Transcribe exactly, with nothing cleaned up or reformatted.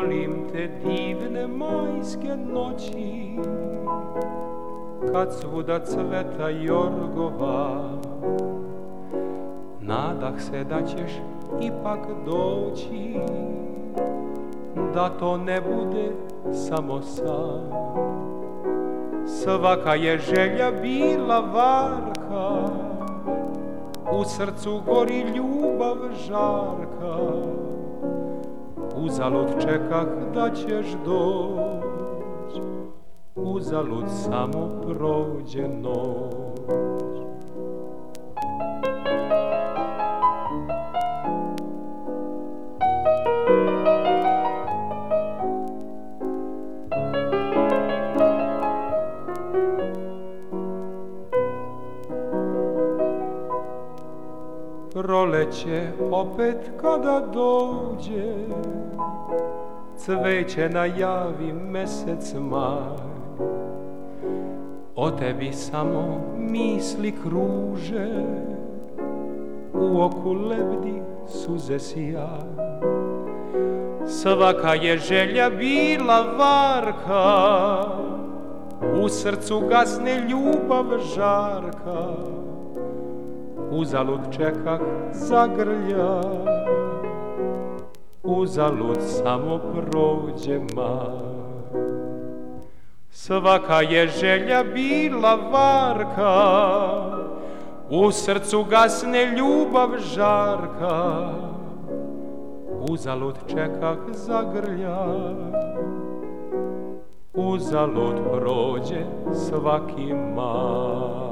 Molim te divne majske noći, kad svuda cveta jorgova, nadah se da ćeš ipak doći, da to ne bude samo san. Svaka je želja bila varka, u srcu gori ljubav žarka, uzalud čekah da ćeš doć, uzalud samo prođe noć. Proleće opet kada dođe, cveće najavi mesec maj. O tebi samo misli kruže, u oku lebdi suze sjaj. Svaka je želja bila varka, u srcu gasne ljubav žarka, uzalud čekah zagrljaj, uzalud samo prođe maj. Svaka je želja bila varka, u srcu gasne ljubav žarka, uzalud čekah zagrljaj, uzalud prođe svaki maj.